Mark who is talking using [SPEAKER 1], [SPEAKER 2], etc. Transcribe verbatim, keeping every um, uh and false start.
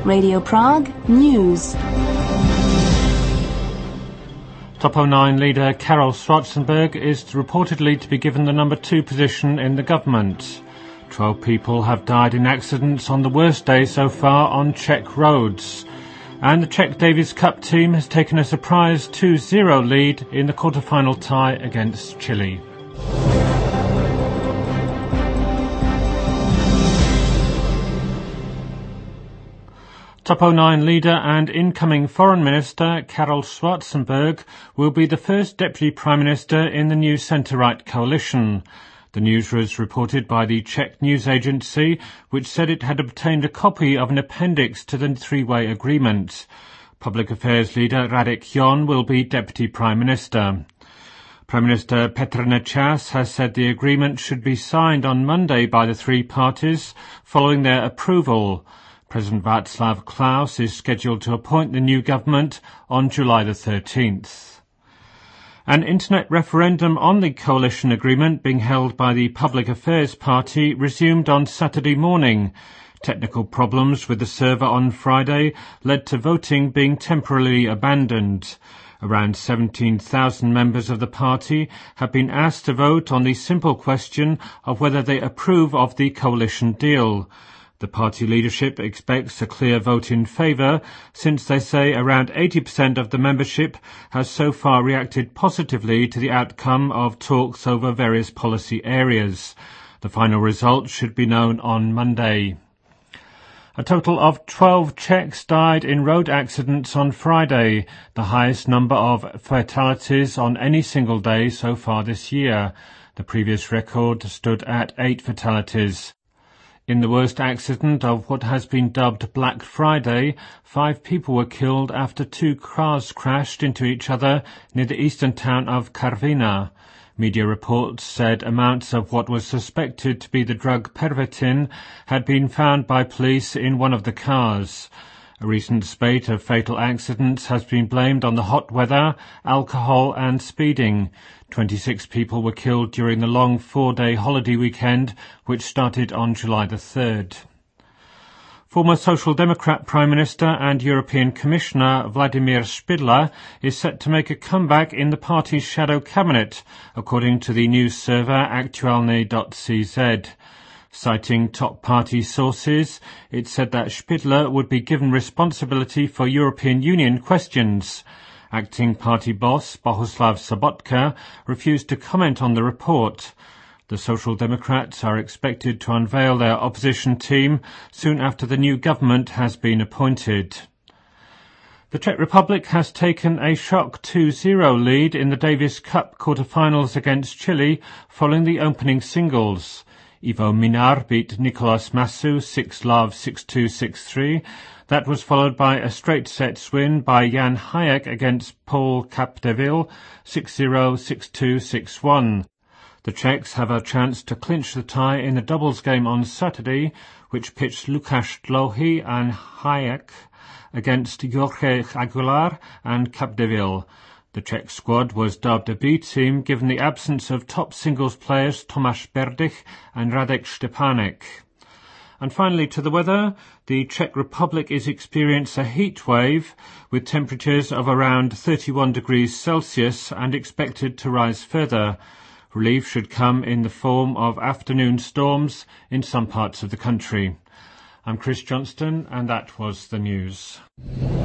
[SPEAKER 1] Radio Prague News.
[SPEAKER 2] Top oh nine leader Karel Schwarzenberg is reportedly to be given the number two position in the government. Twelve people have died in accidents on the worst day so far on Czech roads. And the Czech Davis Cup team has taken a surprise two zero lead in the quarter-final tie against Chile. Top oh nine leader and incoming Foreign Minister Karel Schwarzenberg will be the first Deputy Prime Minister in the new centre-right coalition. The news was reported by the Czech news agency, which said it had obtained a copy of an appendix to the three-way agreement. Public Affairs leader Radek Jon will be Deputy Prime Minister. Prime Minister Petr Nečas has said the agreement should be signed on Monday by the three parties following their approval. President Václav Klaus is scheduled to appoint the new government on July the thirteenth. An internet referendum on the coalition agreement being held by the Public Affairs Party resumed on Saturday morning. Technical problems with the server on Friday led to voting being temporarily abandoned. Around seventeen thousand members of the party have been asked to vote on the simple question of whether they approve of the coalition deal. The party leadership expects a clear vote in favour, since they say around eighty percent of the membership has so far reacted positively to the outcome of talks over various policy areas. The final result should be known on Monday. A total of twelve Czechs died in road accidents on Friday, the highest number of fatalities on any single day so far this year. The previous record stood at eight fatalities. In the worst accident of what has been dubbed Black Friday, five people were killed after two cars crashed into each other near the eastern town of Karviná. Media reports said amounts of what was suspected to be the drug Pervitin had been found by police in one of the cars. A recent spate of fatal accidents has been blamed on the hot weather, alcohol and speeding. twenty-six people were killed during the long four-day holiday weekend, which started on July the third. Former Social Democrat Prime Minister and European Commissioner Vladimir Špidla is set to make a comeback in the party's shadow cabinet, according to the news server Aktualny dot c z. Citing top party sources, it said that Špidla would be given responsibility for European Union questions. Acting party boss Bohuslav Sobotka refused to comment on the report. The Social Democrats are expected to unveil their opposition team soon after the new government has been appointed. The Czech Republic has taken a shock two zero lead in the Davis Cup quarter-finals against Chile following the opening singles. Ivo Minar beat Nicolas Massu six love, six two, six three. That was followed by a straight sets win by Jan Hájek against Paul Capdeville six zero, six two, six one. The Czechs have a chance to clinch the tie in the doubles game on Saturday, which pitched Lukáš Dlouhý and Hájek against Jorge Aguilar and Capdeville. The Czech squad was dubbed a B team given the absence of top singles players Tomáš Berdych and Radek Štěpánek. And finally, to the weather, the Czech Republic is experiencing a heat wave with temperatures of around thirty-one degrees Celsius and expected to rise further. Relief should come in the form of afternoon storms in some parts of the country. I'm Chris Johnston, and that was the news.